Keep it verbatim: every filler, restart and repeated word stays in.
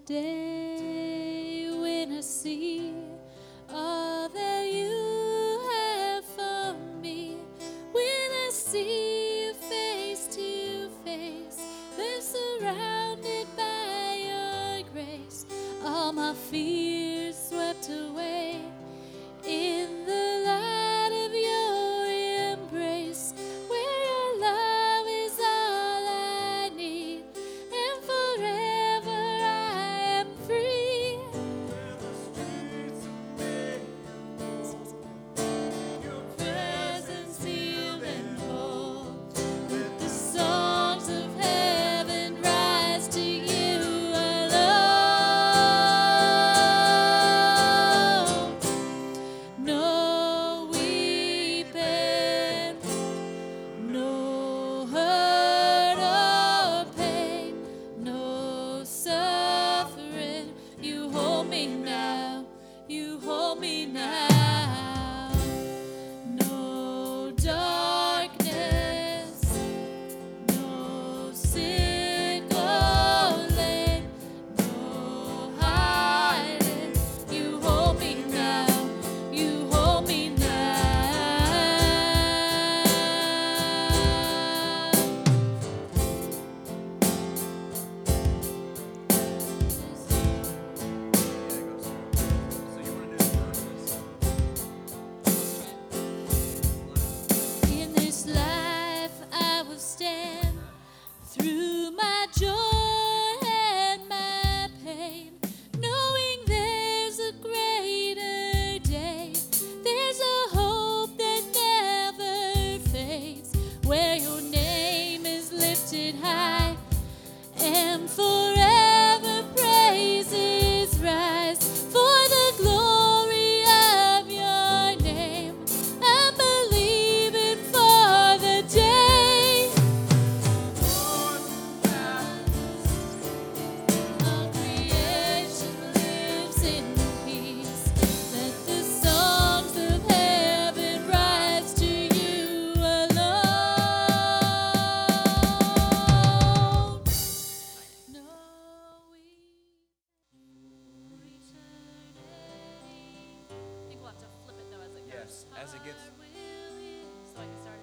day when I see all that you have for me, when I see you face to face, live surrounded by your grace, all my fears swept away in the light of your embrace, where your love is all I need, and forever I am free. Where the streets of pain, your Presence healed and whole, let the songs of heaven rise to you alone. No weeping, no hurt or pain, no suffering. You hold me now, you hold me now. No darkness, no sick or lame, no hiding. You hold me now, you hold me now. Yeah, it goes. So you want to do the verses? In this life I will stand through my joy and my pain, knowing there's a greater day. There's a hope that never fades, where your name is lifted high and forever praises rise for the glory of your name. I'm believing for the day all creation lives in peace. Let the songs of heaven rise to you alone. No, we I think we'll have to flip it though as it goes. Yes, as it gets- So I can start.